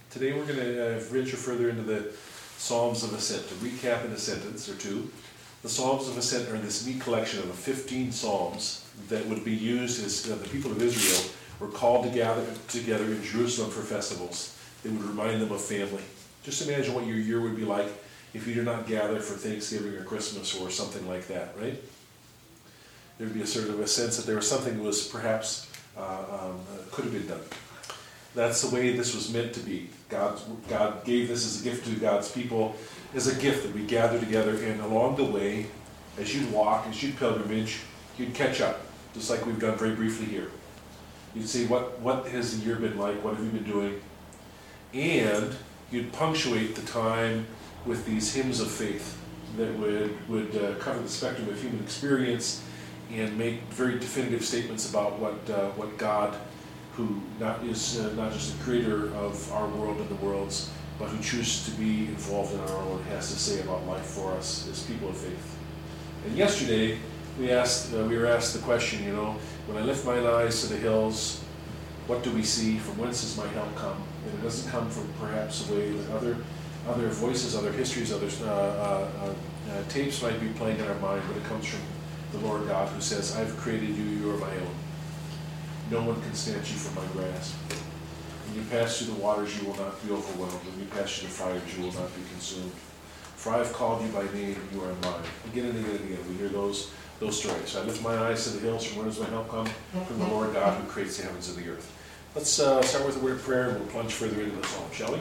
Today we're going to venture further into the Psalms of Ascent. To recap in a sentence or two, the Psalms of Ascent are this neat collection of 15 psalms that would be used as the people of Israel were called to gather together in Jerusalem for festivals. They would remind them of family. Just imagine what your year would be like if you did not gather for Thanksgiving or Christmas or something like that, right? There would be a sort of a sense that there was something that was perhaps could have been done. That's the way this was meant to be. God gave this as a gift to God's people, as a gift that we gather together, and along the way, as you'd walk, as you'd pilgrimage, you'd catch up, just like we've done very briefly here. You'd say, what has the year been like? What have you been doing? And you'd punctuate the time with these hymns of faith that would cover the spectrum of human experience and make very definitive statements about what God, who is not just the creator of our world and the world's, but who chooses to be involved in our own, has to say about life for us as people of faith. And yesterday we were asked the question, when I lift mine eyes to the hills, what do we see? From whence does my help come? And it doesn't come from perhaps a way that other voices, other histories, other tapes might be playing in our mind, but it comes from the Lord God, who says, I've created you, you are my own. No one can snatch you from my grasp. When you pass through the waters, you will not be overwhelmed. When you pass through the fires, you will not be consumed. For I have called you by name, and you are mine. Again and again and again, we hear those stories. I lift my eyes to the hills, from where does my help come? From the Lord God, who creates the heavens and the earth. Let's start with a word of prayer, and we'll plunge further into the psalm, shall we?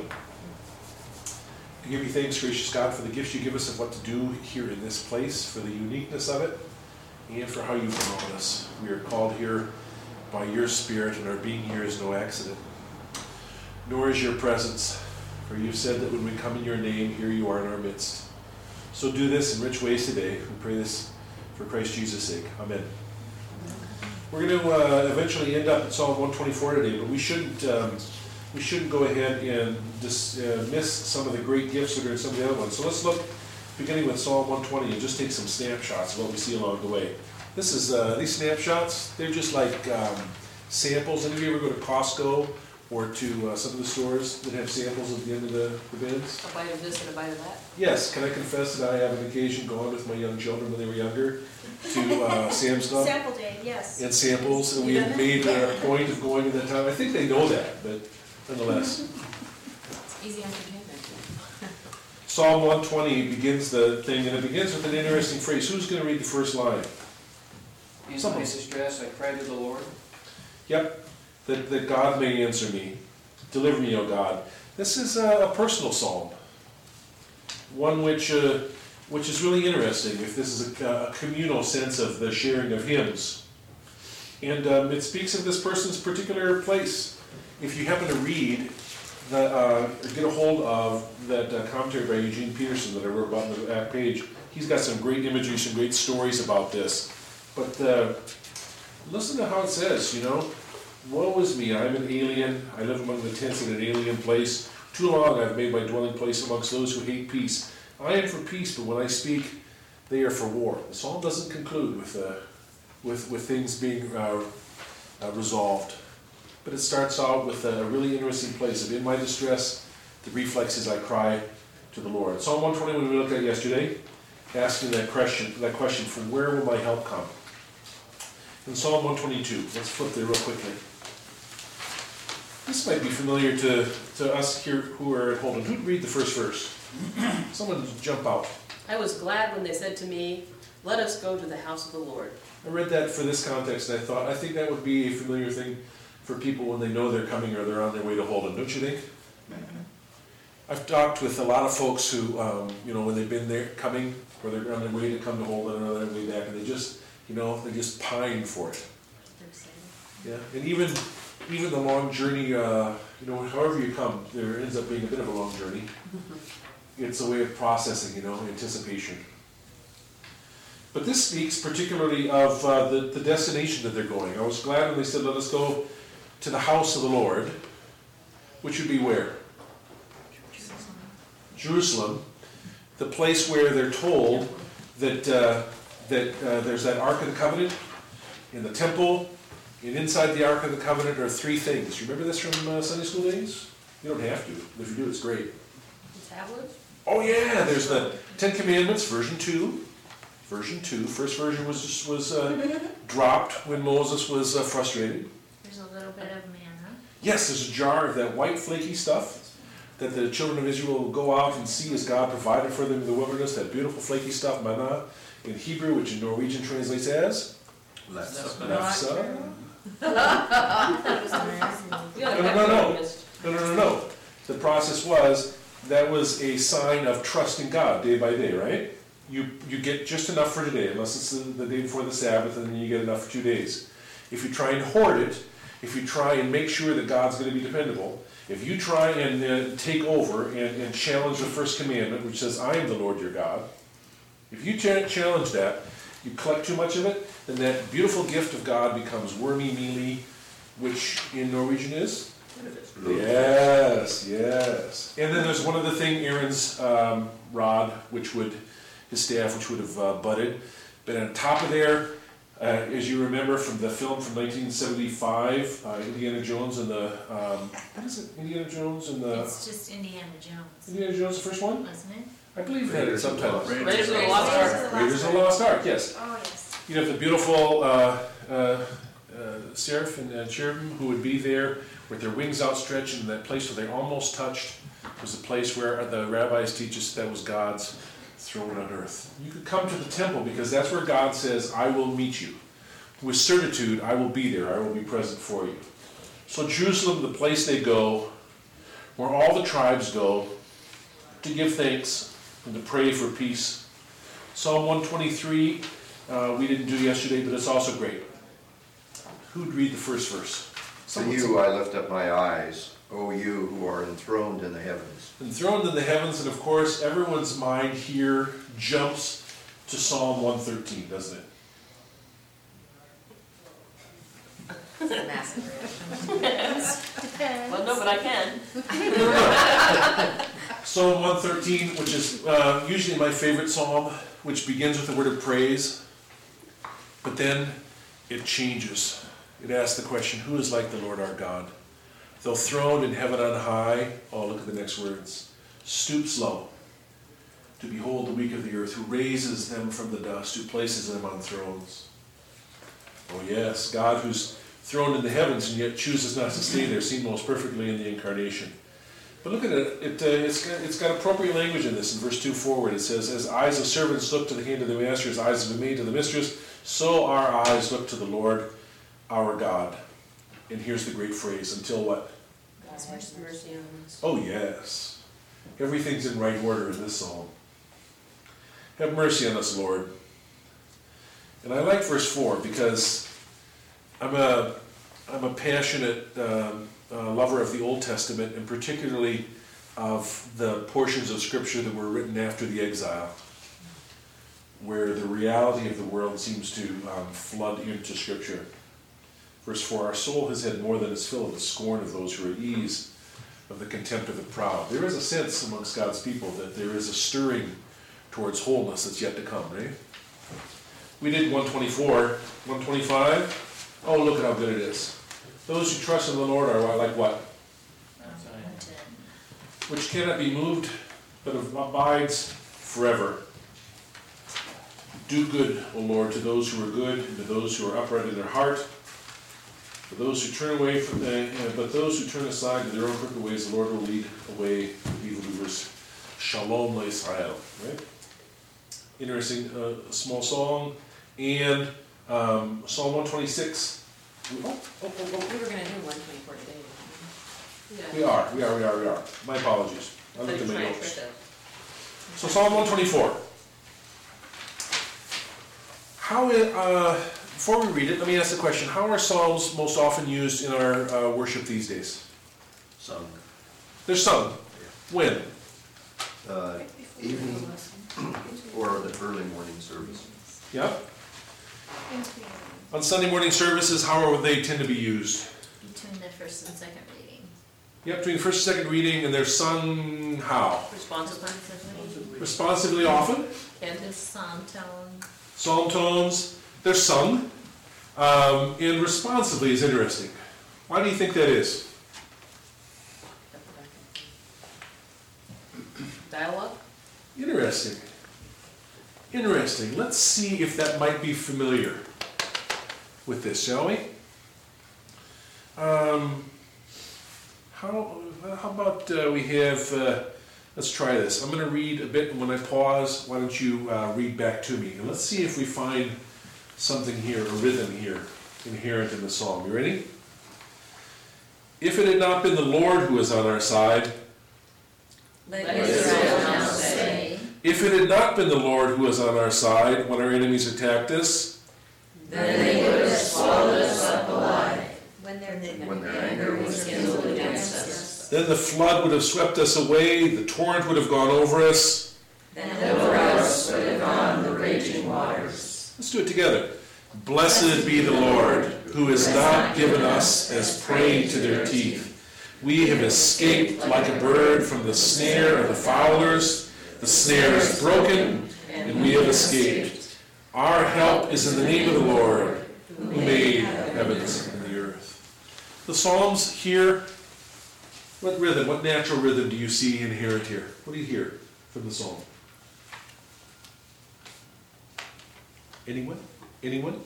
We give you thanks, gracious God, for the gifts you give us of what to do here in this place, for the uniqueness of it, and for how you've known us. We are called here by your Spirit, and our being here is no accident, nor is your presence, for you've said that when we come in your name, here you are in our midst. So do this in rich ways today. We pray this for Christ Jesus' sake. Amen. We're going to eventually end up at Psalm 124 today, but we shouldn't go ahead and miss some of the great gifts that are in some of the other ones. So let's look, beginning with Psalm 120, and just take some snapshots of what we see along the way. This is these snapshots. They're just like samples. Any of you ever go to Costco or to some of the stores that have samples at the end of the bins? A bite of this and a bite of that? Yes. Can I confess that I have an occasion gone with my young children when they were younger to Sam's Club? Sample day, yes. And samples, and we have made a point of going at that time. I think they know that, but nonetheless. It's easy entertainment. Psalm 120 begins the thing, and it begins with an interesting phrase. Who's going to read the first line? In my distress, I cry to the Lord. Yep, that God may answer me. Deliver me, O God. This is a personal psalm, one which is really interesting, if this is a communal sense of the sharing of hymns. And it speaks of this person's particular place. If you happen to read, or get a hold of that commentary by Eugene Peterson that I wrote about on the back page, he's got some great imagery, some great stories about this. But listen to how it says, woe is me, I'm an alien, I live among the tents in an alien place. Too long I've made my dwelling place amongst those who hate peace. I am for peace, but when I speak, they are for war. The psalm doesn't conclude with things being resolved. But it starts out with a really interesting place of in my distress, the reflex is I cry to the Lord. Psalm 120, when we looked at yesterday, asking that question, from where will my help come? In Psalm 122, let's flip there real quickly. This might be familiar to us here who are at Holden. Who'd read the first verse? Someone jump out. I was glad when they said to me, let us go to the house of the Lord. I read that for this context, and I think that would be a familiar thing for people when they know they're coming or they're on their way to Holden, don't you think? Mm-hmm. I've talked with a lot of folks who, when they've been there coming, or they're on their way to come to Holden or on their way back, and they just pine for it. Yeah, and even the long journey, however you come, there ends up being a bit of a long journey. It's a way of processing, anticipation. But this speaks particularly of the destination that they're going. I was glad when they said, let us go to the house of the Lord, which would be where? Jerusalem, the place where they're told that there's that Ark of the Covenant in the temple, and inside the Ark of the Covenant are three things. You remember this from Sunday school days? You don't have to, but if you do, it's great. The tablet? Oh yeah, there's the Ten Commandments, version 2. Version 2. First version was dropped when Moses was frustrated. There's a little bit of manna. Yes, there's a jar of that white flaky stuff that the children of Israel will go out and see as God provided for them in the wilderness, that beautiful flaky stuff, manna, in Hebrew, which in Norwegian translates as? Lefse. Lefse. That was amazing. No. The process was, that was a sign of trust in God day by day, right? You get just enough for today, unless it's the day before the Sabbath, and then you get enough for 2 days. If you try and hoard it, if you try and make sure that God's going to be dependable, if you try and take over and challenge the first commandment, which says, I am the Lord your God, if you challenge that, you collect too much of it, then that beautiful gift of God becomes wormy mealy, which in Norwegian is? Yes. And then there's one other thing, Aaron's rod, his staff, which would have budded. But on top of there, as you remember from the film from 1975, Indiana Jones and the, what is it, Indiana Jones and the... It's just Indiana Jones, Indiana Jones, the first one? wasn't it? I believe it had its subtitles. Raiders of the Lost Ark. Raiders of the Lost Ark, yes. Oh, yes. You have the beautiful seraph and cherubim who would be there with their wings outstretched, and that place where they almost touched was the place where the rabbis teach us that was God's throne on earth. You could come to the temple because that's where God says, I will meet you. With certitude, I will be there. I will be present for you. So Jerusalem, the place they go, where all the tribes go to give thanks and to pray for peace. Psalm 123, we didn't do yesterday, but it's also great. Who'd read the first verse? To you I lift up my eyes, O you who are enthroned in the heavens. Enthroned in the heavens, and of course, everyone's mind here jumps to Psalm 113, doesn't it? It's a massive Depends. Well, no, but I can. Psalm 113, which is usually my favorite psalm, which begins with the word of praise, but then it changes. It asks the question, who is like the Lord our God? Though throned in heaven on high, oh, look at the next words, stoops low to behold the weak of the earth, who raises them from the dust, who places them on thrones. Oh yes, God who's throned in the heavens and yet chooses not to stay there, seen most perfectly in the incarnation. But look at it, it's got appropriate language in this. In verse 2 forward, it says, as eyes of servants look to the hand of the master, as eyes of the maid to the mistress, so our eyes look to the Lord our God. And here's the great phrase, until what? God's mercy on us. Oh yes. Everything's in right order in this psalm. Have mercy on us, Lord. And I like verse 4 because I'm a passionate lover of the Old Testament, and particularly of the portions of Scripture that were written after the exile, where the reality of the world seems to flood into Scripture. Verse 4, our soul has had more than its fill of the scorn of those who are at ease, of the contempt of the proud. There is a sense amongst God's people that there is a stirring towards wholeness that's yet to come, right? We did 124, 125. Oh, look at how good it is. Those who trust in the Lord are like what? Which cannot be moved, but abides forever. Do good, O Lord, to those who are good, and to those who are upright in their heart. For those who turn away from but those who turn aside to their own crooked ways, the Lord will lead away evildoers. Shalom LaIsrael. Right? Interesting small song. And Psalm 126. We were going to do 124 today. Yeah. We are. My apologies. I looked at my Try and notes. trick us. So Psalm 124. Before we read it, let me ask the question, how are Psalms most often used in our worship these days? Sung. They're sung. When? Evening or the early morning service. Yeah? On Sunday morning services, how would they tend to be used? Between the first and second reading. Yeah, between the first and second reading, and they're sung how? Responsibly. Responsively often. And With psalm tone. Psalm tones, they're sung. And responsively is interesting. Why do you think that is? Dialogue? Interesting. Interesting. Let's see if that might be familiar with this, shall we? How about we have, let's try this. I'm going to read a bit, and when I pause, why don't you read back to me? And let's see if we find something here, a rhythm here, inherent in the psalm. You ready? If it had not been the Lord who was on our side, Let Israel now say, if it had not been the Lord who was on our side when our enemies attacked us, then they would have swallowed us up alive. When their anger was Kindled against us. then the flood would have swept us away, the torrent would have gone over us. Then over us would have gone the raging waters. Let's do it together. Blessed be the Lord, who has not given us as prey to their teeth. We have escaped like a bird from the snare of the fowlers. The snare is broken, and we have escaped. Our help is in the name of the Lord, who made heavens and the earth. The Psalms here, what rhythm, what natural rhythm do you see inherent here? What do you hear from the Psalm? Anyone? Anyone?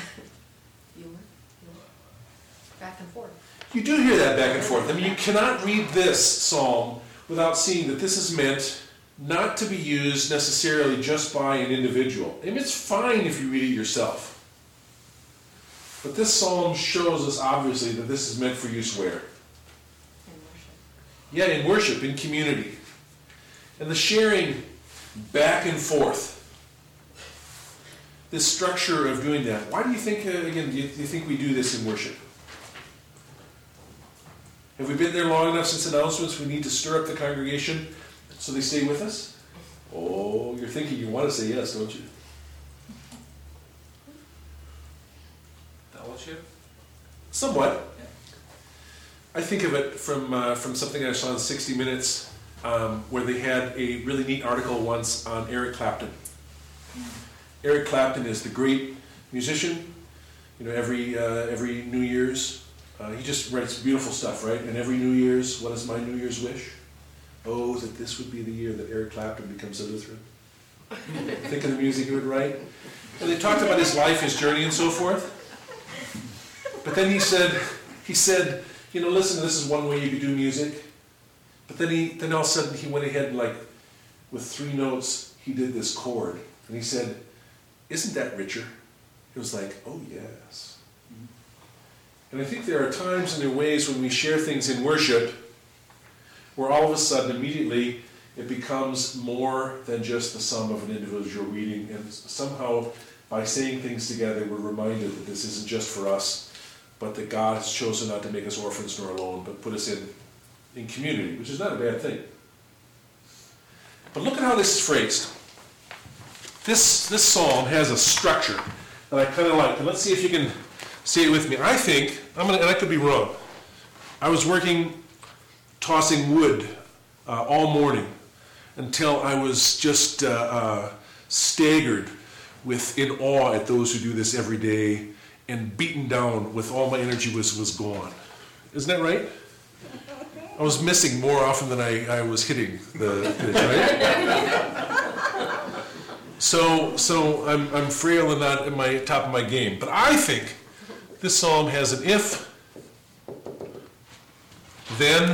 Back and forth. You do hear that back and forth. I mean, you cannot read this psalm without seeing that this is meant not to be used necessarily just by an individual. I mean, it's fine if you read it yourself. But this psalm shows us, obviously, that this is meant for use where? In worship. Yeah, in worship, in community. And the sharing back and forth. This structure of doing that. Why do you think, again, do you think we do this in worship? Have we been there long enough since announcements? We need to stir up the congregation so they stay with us? Oh, you're thinking you want to say yes, don't you? Fellowship? Somewhat. I think of it from something I saw in 60 Minutes, where they had a really neat article once on Eric Clapton. Eric Clapton is the great musician. You know, every New Year's, he just writes beautiful stuff, right? And every New Year's, what is my New Year's wish? Oh, that this would be the year that Eric Clapton becomes a Lutheran. Think of the music he would write. And they talked about his life, his journey, and so forth. But then he said, you know, listen, this is one way you could do music. But then all of a sudden he went ahead and, like, with 3 notes, he did this chord. And he said, isn't that richer? It was like, oh yes. And I think there are times and there are ways when we share things in worship where all of a sudden, immediately, it becomes more than just the sum of an individual reading. And somehow, by saying things together, we're reminded that this isn't just for us, but that God has chosen not to make us orphans nor alone, but put us in community, which is not a bad thing. But look at how this is phrased. This psalm has a structure that I kind of like. And let's see if you can say it with me. I think, and I could be wrong, I was working, tossing wood all morning until I was just staggered in awe at those who do this every day and beaten down with all my energy was gone. Isn't that right? I was missing more often than I was hitting the pitch, right? So I'm frail and not at my top of my game. But I think this psalm has an if, then,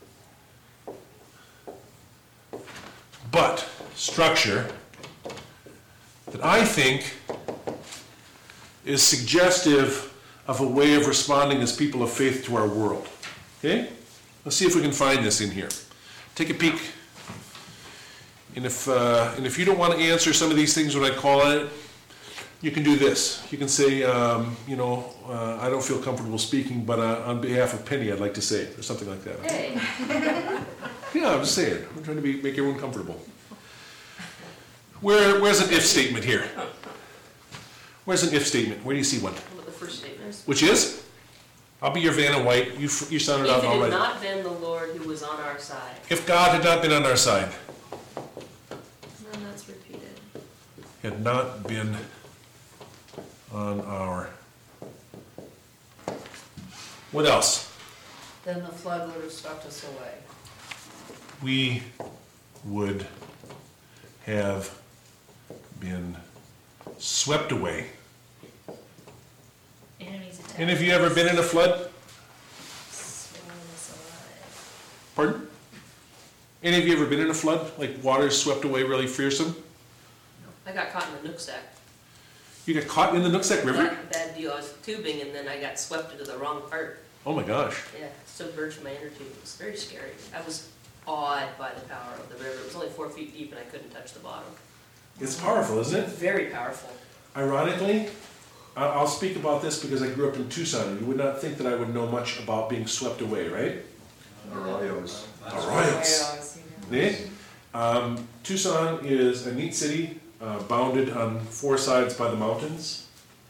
but structure that I think is suggestive of a way of responding as people of faith to our world. Okay? Let's see if we can find this in here. Take a peek. And if you don't want to answer some of these things when I call on it, you can do this. You can say, I don't feel comfortable speaking, but on behalf of Penny, I'd like to say it, or something like that. Hey. Yeah, I'm just saying. I'm trying to make everyone comfortable. Where's an if statement here? Where's an if statement? Where do you see one? The first statement. Which is? I'll be your Vanna White. You sounded out If it all had right. not been the Lord who was on our side. If God had not been on our side. And then that's repeated. Had not been on our. What else? Then the flood would have swept us away. We would have been swept away. Enemies attack. And have you ever been in a flood? Swallow us alive. Pardon? Any of you ever been in a flood? Like water swept away really fearsome? I got caught in the Nooksack. You got caught in the Nooksack River? Bad deal. I was tubing and then I got swept into the wrong part. Oh my gosh. Yeah, submerged my inner tube. It was very scary. I was awed by the power of the river. It was only 4 feet deep and I couldn't touch the bottom. It's powerful, isn't it? Very powerful. Ironically, I'll speak about this because I grew up in Tucson. You would not think that I would know much about being swept away, right? Arroyos. Arroyos. Eh? Tucson is a neat city, bounded on 4 sides by the mountains.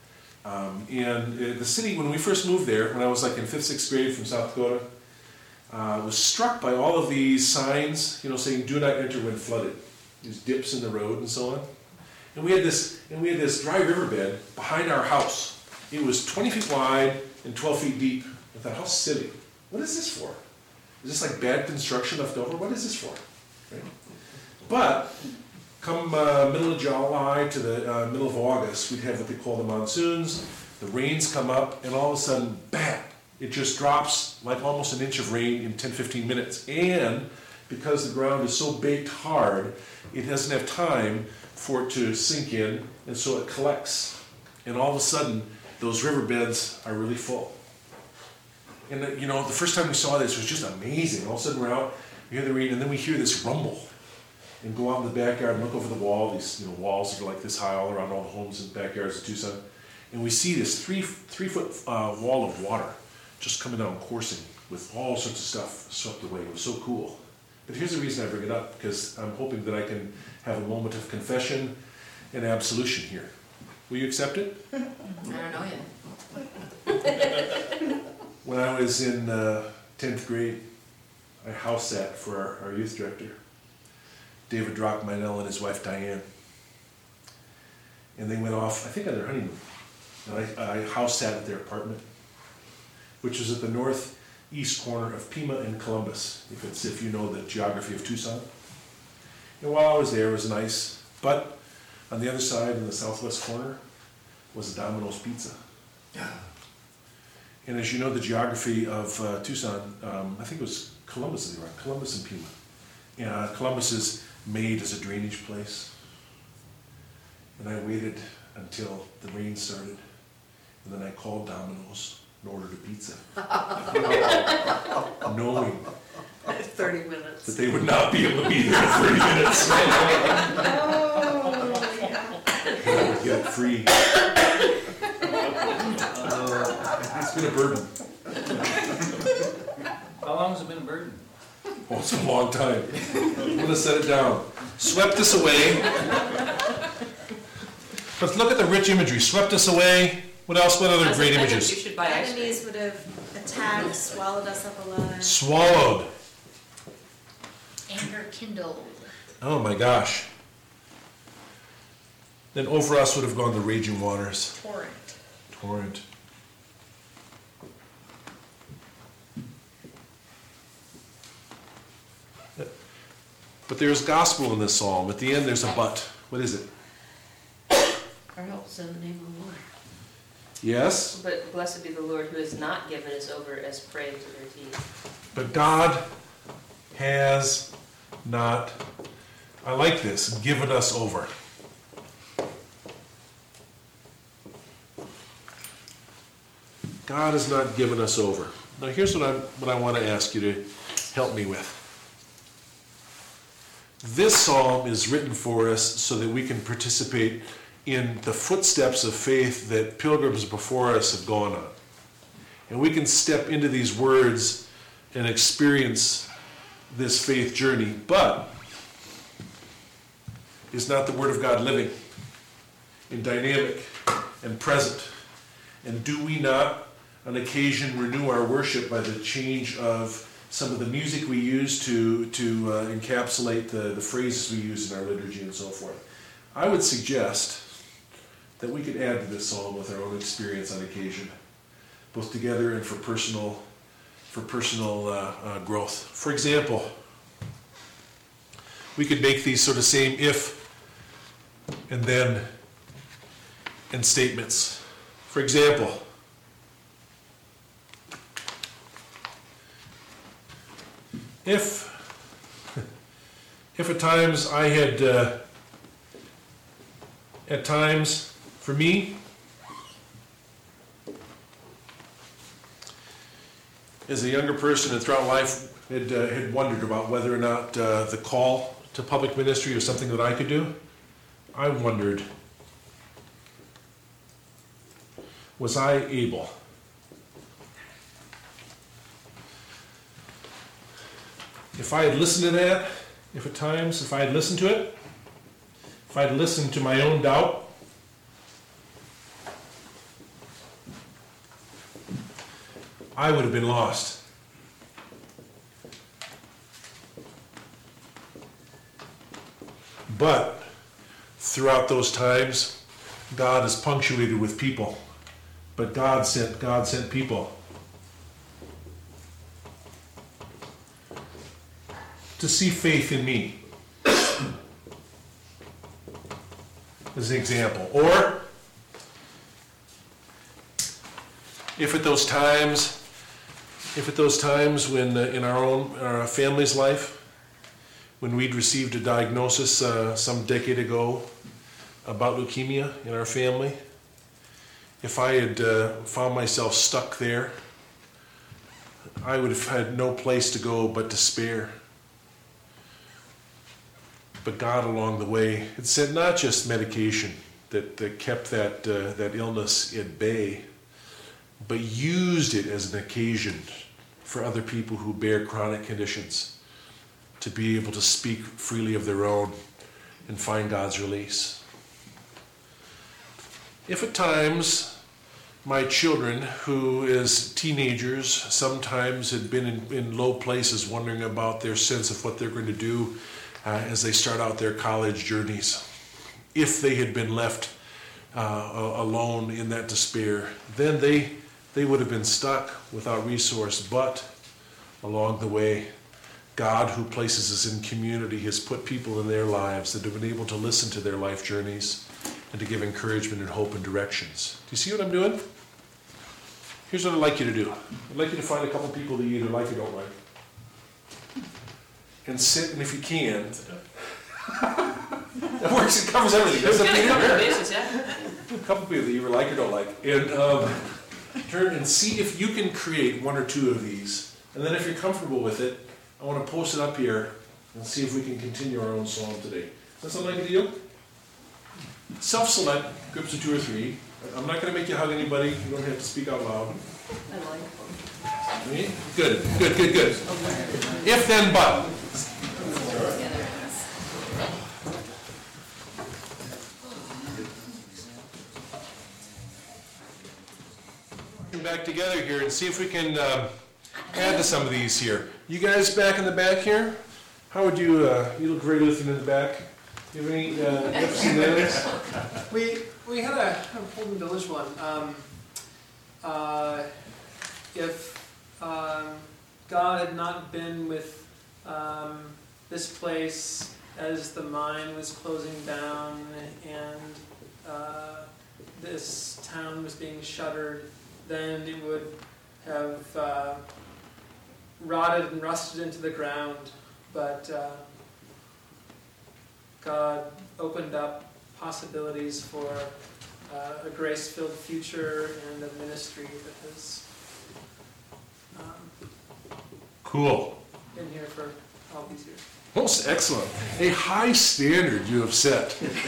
The city, when we first moved there, when I was like in 5th, 6th grade from South Dakota, was struck by all of these signs, saying "Do not enter when flooded." These dips in the road and so on. And we had this dry riverbed behind our house. It was 20 feet wide and 12 feet deep. I thought, how silly. What is this for? Is this like bad construction left over? What is this for? Right? But come middle of July to the middle of August, we'd have what they call the monsoons. The rains come up, and all of a sudden, bam! It just drops like almost an inch of rain in 10-15 minutes. And because the ground is so baked hard, it doesn't have time for it to sink in, and so it collects. And all of a sudden, those riverbeds are really full. And the first time we saw this was just amazing. All of a sudden we're out, we hear the rain, and then we hear this rumble. And go out in the backyard and look over the wall, these walls that are like this high all around all the homes and backyards of Tucson. And we see this 3-foot wall of water just coming down, coursing with all sorts of stuff swept away. It was so cool. But here's the reason I bring it up, because I'm hoping that I can have a moment of confession and absolution here. Will you accept it? I don't know yet. When I was in 10th grade, I house sat for our youth director, David Drockmeinel, and his wife Diane. And they went off, I think, on their honeymoon. And I house sat at their apartment, which was at the northeast corner of Pima and Columbus, if you know the geography of Tucson. And while I was there, it was nice. But on the other side, in the southwest corner, was a Domino's Pizza. And as you know the geography of Tucson, I think it was Columbus, Columbus and Pima. Columbus is made as a drainage place. And I waited until the rain started, and then I called Domino's and ordered a pizza. Knowing 30 minutes. that they would not be able to be there in 30 minutes. And I would get it free. It's been a burden. How long has it been a burden? Oh, it's a long time. I'm going to set it down. Swept us away. But look at the rich imagery. Swept us away. What else? What other great I think images? you should buy ice cream. Enemies would have attacked, swallowed us up alive. Swallowed. Anger kindled. Oh my gosh. Then over us would have gone the raging waters. Torrent. But there's gospel in this psalm. At the end there's a but. What is it? Our help's in the name of the Lord. Yes? But blessed be the Lord who has not given us over as prey to their teeth. But God has not, I like this, given us over. God has not given us over. Now here's what I want to ask you to help me with. This psalm is written for us so that we can participate in the footsteps of faith that pilgrims before us have gone on. And we can step into these words and experience this faith journey. But is not the Word of God living and dynamic and present? And do we not on occasion renew our worship by the change of some of the music we use to encapsulate the phrases we use in our liturgy and so forth? I would suggest that we could add to this psalm with our own experience on occasion, both together and for personal growth. For example, we could make these sort of same if and then and statements. For example, if at times I had, at times, for me, as a younger person and throughout life, had wondered about whether or not the call to public ministry was something that I could do. I wondered, was I able? If I had listened to that, if at times, if I had listened to it, if I had listened to my own doubt, I would have been lost. But throughout those times, God is punctuated with people. But God sent people to see faith in me, as an example. Or if at those times when in our family's life, when we'd received a diagnosis some decade ago about leukemia in our family, if I had found myself stuck there, I would have had no place to go but despair. But God along the way had sent not just medication that kept that illness at bay, but used it as an occasion for other people who bear chronic conditions to be able to speak freely of their own and find God's release. If at times my children, who as teenagers sometimes had been in low places wondering about their sense of what they're going to do as they start out their college journeys, if they had been left alone in that despair, then they would have been stuck without resource. But along the way, God, who places us in community, has put people in their lives that have been able to listen to their life journeys and to give encouragement and hope and directions. Do you see what I'm doing? Here's what I'd like you to do. I'd like you to find a couple people that you either like or don't like. And sit, and if you can, that works, it covers everything. It's That's up to gonna you. cover the bases, yeah. A couple people that you either like or don't like. And turn and see if you can create one or two of these. And then if you're comfortable with it, I want to post it up here and see if we can continue our own psalm today. Does that sound like a deal? Self-select, groups of 2 or 3. I'm not going to make you hug anybody. You don't have to speak out loud. I like them. Okay? Good. If then but. Together. Back together here and see if we can add to some of these here. You guys back in the back here, how would you, you look very Lutheran in the back. Do you have any ifs and ands? We had a Holden Village one. If God had not been with this place as the mine was closing down and this town was being shuttered, then it would have rotted and rusted into the ground. But God opened up possibilities for a grace-filled future and a ministry that has Cool. been here for all these years. Most excellent. A high standard you have set.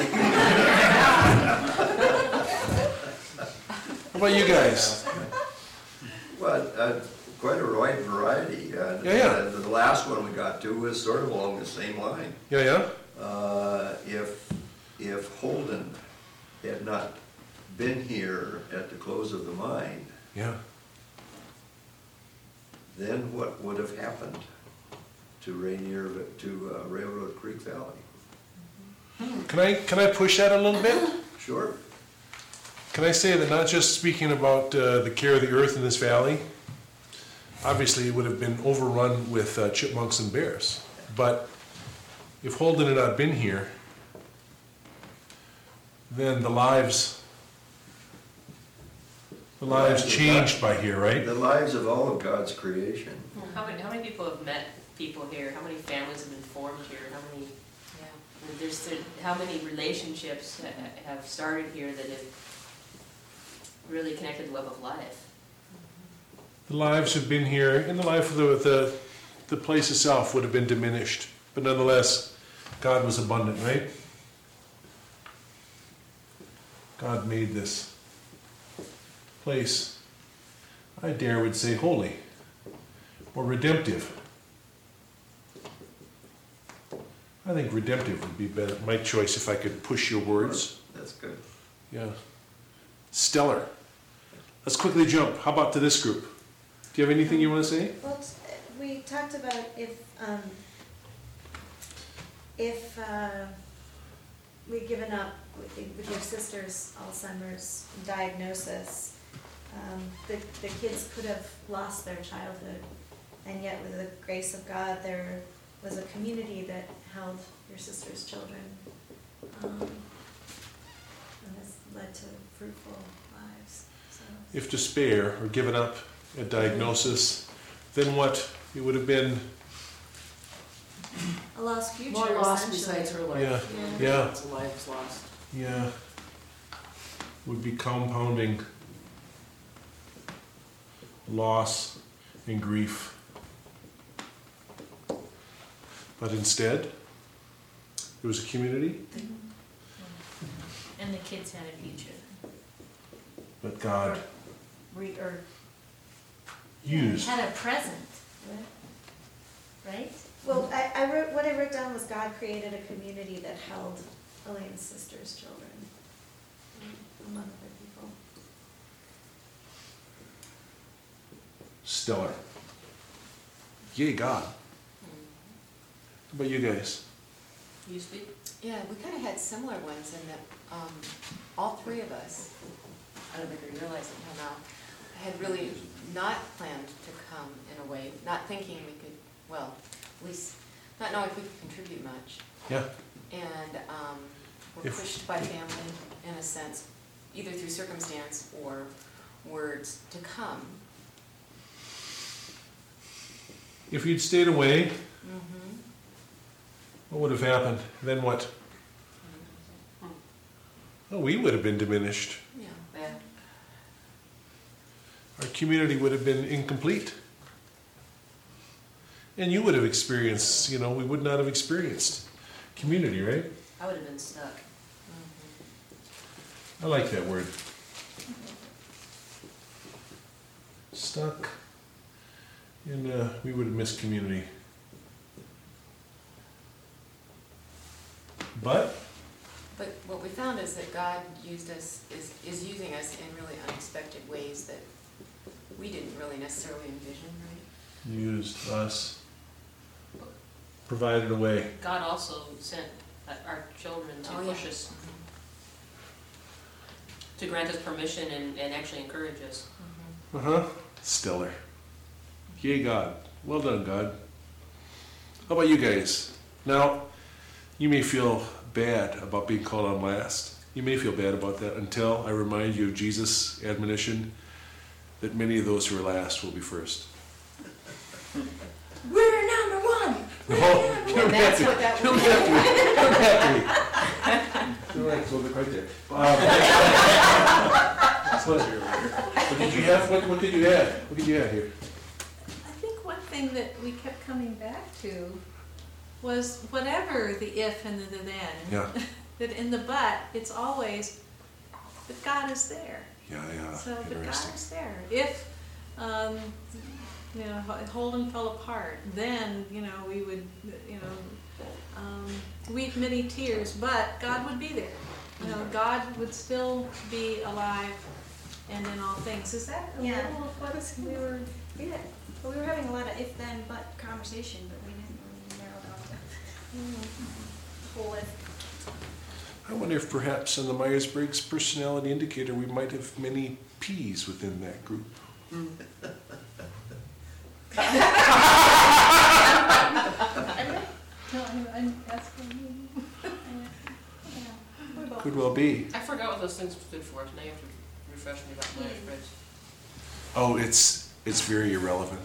How about you guys? Well, quite a wide variety. Yeah. The last one we got to was sort of along the same line. Yeah? If Holden had not been here at the close of the mine, Yeah. then what would have happened to Railroad Creek Valley? Can I push that a little bit? Sure. Can I say that not just speaking about the care of the earth in this valley, obviously it would have been overrun with chipmunks and bears, but if Holden had not been here, then the lives changed by here, right? The lives of all of God's creation. How many people have met people here? How many families have been formed here? How many relationships have started here that have really connected the web of life? The lives have been here, and the life of the place itself would have been diminished. But nonetheless, God was abundant, right? God made this place, I would say, holy or redemptive. I think redemptive would be better, my choice if I could push your words. That's good. Yeah. Stellar. Let's quickly jump. How about to this group? Do you have anything you want to say? Well, we talked about if we'd given up with your sister's Alzheimer's diagnosis, the kids could have lost their childhood, and yet with the grace of God, there was a community that held your sister's children, and has led to fruitful lives. So. If despair or given up a diagnosis, then what? It would have been, A lost future, More lost essentially. besides her life. yeah, Lots of lives lost. yeah, would be compounding loss and grief. But instead, there was a community, And the kids had a future. but God Or used. had a present, right? Well, what I wrote down was God created a community that held Elaine's sister's children, among other people. Stellar. Yay, God. How about you guys? You speak? Yeah, we kind of had similar ones in that all three of us, I don't think we realized it until now, had really not planned to come in a way, not thinking we could, well, at least not knowing if we could contribute much. Yeah. And were If- pushed by family, in a sense, either through circumstance or words, to come. If you'd stayed away, Mm-hmm. what would have happened? Then what? Oh, we would have been diminished. Yeah. Yeah. Our community would have been incomplete. And you would have experienced, we would not have experienced community, right? I would have been stuck. I like that word. Stuck. And we would have missed community. But But what we found is that God used us, is using us in really unexpected ways that we didn't really necessarily envision, right? used us, provided a way. God also sent our children to Oh, yeah. push us, to grant us permission and actually encourage us. Uh-huh. Stellar. Yay, God. Well done, God. How about you guys? Now, you may feel bad about being called on last. You may feel bad about that until I remind you of Jesus' admonition that many of those who are last will be first. We're number one! No, don't That's have what that to. Don't was. have to. Don't have to. Hold it right there. What did you have? What did you add? What did you add here? I think one thing that we kept coming back to was whatever the if and the then, Yeah. that in the but, it's always that God is there. Yeah. So that God Interesting. is there. If, Holden fell apart, then, we would, weep many tears, but God would be there. God would still be alive and in all things. Is that a Yeah. little of what we were? Yeah, well, we were having a lot of if, then, but conversation, but we didn't really narrow down the whole if. I wonder if perhaps on the Myers-Briggs personality indicator we might have many P's within that group. No, I'm asking you. Could well be. I forgot what those things stood for, so now you have to refresh me about Myers-Briggs. Oh, it's very irrelevant.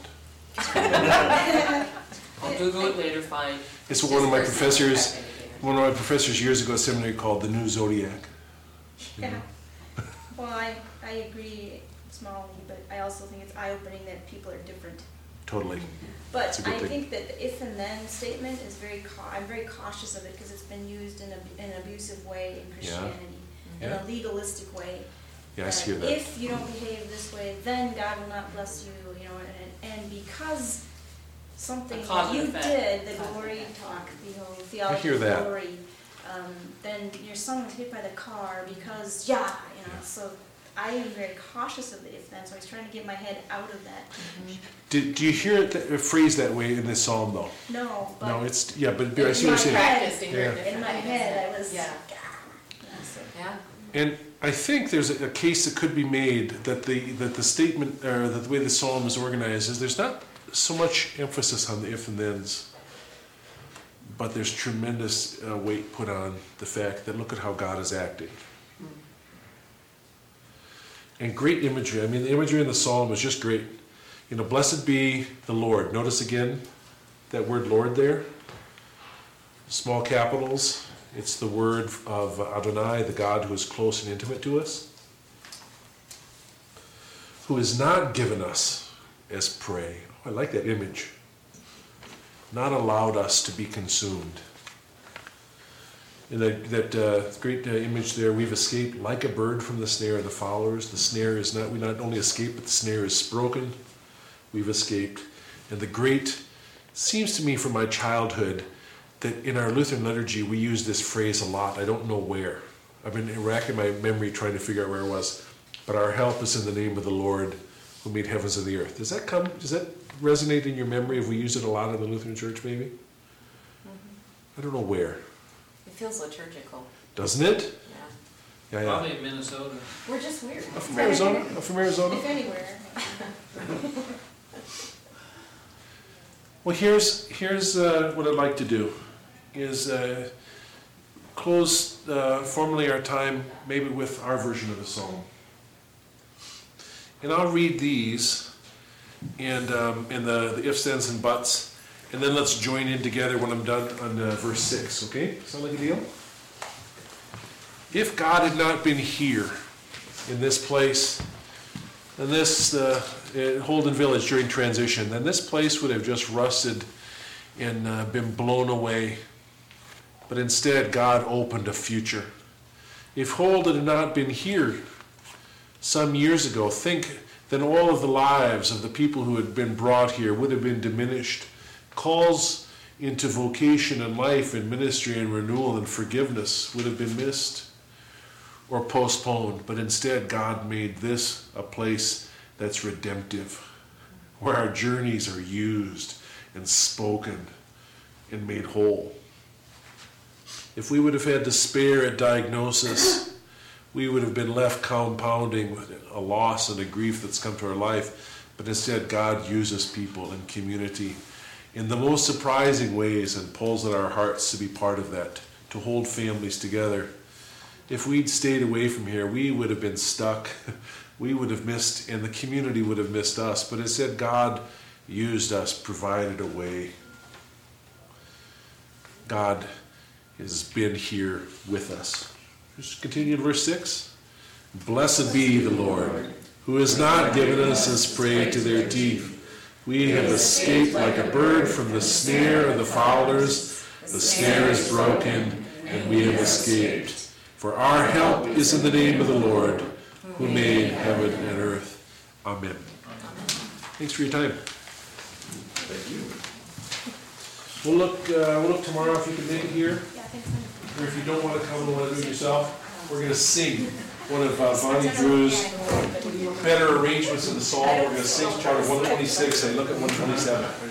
I'll Google it later, fine. It's what one of my Just personally professors, track anything. one of my professors years ago at seminary called the new zodiac. You know? Yeah. Well, I agree small, but I also think it's eye-opening that people are different. Totally. But a good I thing. think that the if and then statement is I'm very cautious of it because it's been used in an abusive way in Christianity, in Yeah. a legalistic way. Yeah, I hear that. If you don't behave this way, then God will not bless you, and because something A cause that you and effect. did, the glory talk, the whole theology hear of that. glory, then your son was hit by the car because, so I am very cautious of the if then, so I was trying to get my head out of that. Do you hear it phrased that way in this psalm though? No, but. No, it's, yeah, but I see In what you're my saying. head, Practiced in your Yeah. different In my ways. head, I was, Yeah, so. yeah. And I think there's a case that could be made that the statement, or that the way the psalm is organized is there's not so much emphasis on the if and thens, but there's tremendous weight put on the fact that look at how God is acting. And great imagery. I mean, the imagery in the psalm is just great. Blessed be the Lord. Notice again that word Lord there. Small capitals. It's the word of Adonai, the God who is close and intimate to us, who has not given us as prey. Oh, I like that image. Not allowed us to be consumed. In that great image there, we've escaped like a bird from the snare of the fowlers. The snare is not, we not only escape, but the snare is broken. We've escaped. And the great, seems to me from my childhood, that in our Lutheran liturgy we use this phrase a lot. I don't know where. I've been racking my memory trying to figure out where it was. But our help is in the name of the Lord who made heavens and the earth. Does that resonate in your memory if we use it a lot in the Lutheran Church maybe? Mm-hmm. I don't know where. It feels liturgical. Doesn't it? Yeah. Yeah. Probably in Minnesota. We're just weird. From Arizona? From Arizona? If anywhere. Well, here's what I'd like to do, is close formally our time maybe with our version of the psalm. And I'll read these and in the ifs, ands, and buts, and then let's join in together when I'm done on verse 6, okay? Sound like a deal? If God had not been here in this place, in this Holden Village during transition, then this place would have just rusted and been blown away. But instead, God opened a future. If Holden had not been here some years ago, then all of the lives of the people who had been brought here would have been diminished. Calls into vocation and life and ministry and renewal and forgiveness would have been missed or postponed. But instead, God made this a place that's redemptive, where our journeys are used and spoken and made whole. If we would have had despair at diagnosis, we would have been left compounding with a loss and a grief that's come to our life. But instead, God uses people and community in the most surprising ways and pulls at our hearts to be part of that, to hold families together. If we'd stayed away from here, we would have been stuck. We would have missed, and the community would have missed us. But instead, God used us, provided a way. God has been here with us. Just continue in verse 6. Blessed be the Lord, who has not given us as prey to their teeth. We have escaped like a bird from the snare of the fowlers. The snare is broken, and we have escaped. For our help is in the name of the Lord, who made heaven and earth. Amen. Thanks for your time. Thank you. We'll look tomorrow if you can make it here, Yeah, thanks. or if you don't want to come and want to do it yourself, we're going to sing one of Bonnie Drew's better arrangements of the psalm. We're going to sing chapter 126 and look at 127.